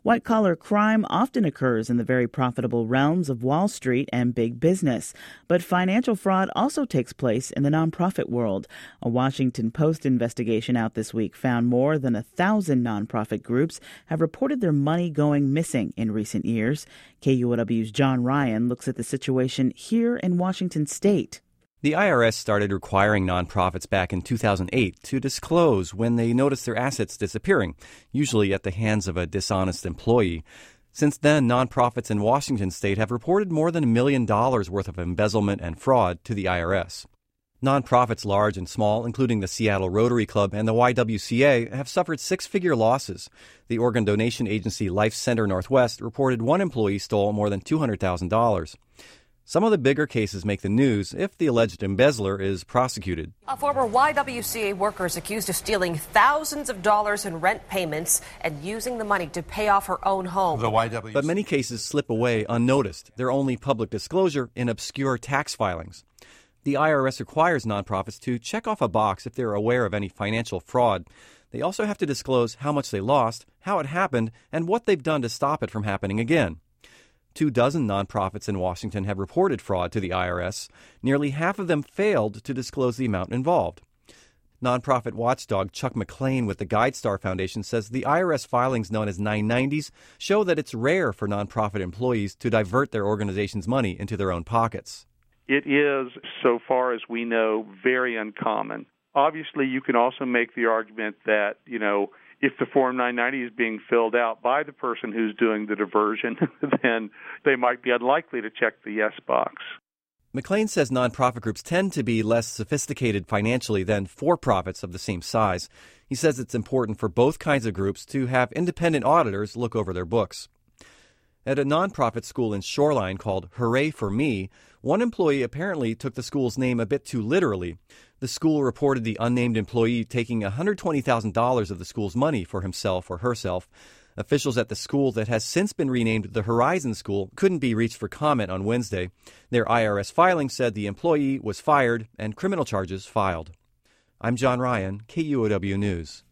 White-collar crime often occurs in the very profitable realms of Wall Street and big business. But financial fraud also takes place in the nonprofit world. A Washington Post investigation out this week found more than 1,000 nonprofit groups have reported their money going missing in recent years. KUOW's John Ryan looks at the situation here in Washington state. The IRS started requiring nonprofits back in 2008 to disclose when they notice their assets disappearing, usually at the hands of a dishonest employee. Since then, nonprofits in Washington state have reported more than $1 million worth of embezzlement and fraud to the IRS. Nonprofits large and small, including the Seattle Rotary Club and the YWCA, have suffered six-figure losses. The organ donation agency Life Center Northwest reported one employee stole more than $200,000. Some of the bigger cases make the news if the alleged embezzler is prosecuted. A former YWCA worker is accused of stealing thousands of dollars in rent payments and using the money to pay off her own home. But many cases slip away unnoticed. They're only public disclosure in obscure tax filings. The IRS requires nonprofits to check off a box if they're aware of any financial fraud. They also have to disclose how much they lost, how it happened, and what they've done to stop it from happening again. 24 nonprofits in Washington have reported fraud to the IRS. Nearly half of them failed to disclose the amount involved. Nonprofit watchdog Chuck McLean with the GuideStar Foundation says the IRS filings known as 990s show that it's rare for nonprofit employees to divert their organization's money into their own pockets. It is, so far as we know, very uncommon. Obviously, you can also make the argument that, if the Form 990 is being filled out by the person who's doing the diversion, then they might be unlikely to check the yes box. McLean says nonprofit groups tend to be less sophisticated financially than for-profits of the same size. He says it's important for both kinds of groups to have independent auditors look over their books. At a nonprofit school in Shoreline called Hooray for Me, one employee apparently took the school's name a bit too literally. The school reported the unnamed employee taking $120,000 of the school's money for himself or herself. Officials at the school that has since been renamed the Horizon School couldn't be reached for comment on Wednesday. Their IRS filing said the employee was fired and criminal charges filed. I'm John Ryan, KUOW News.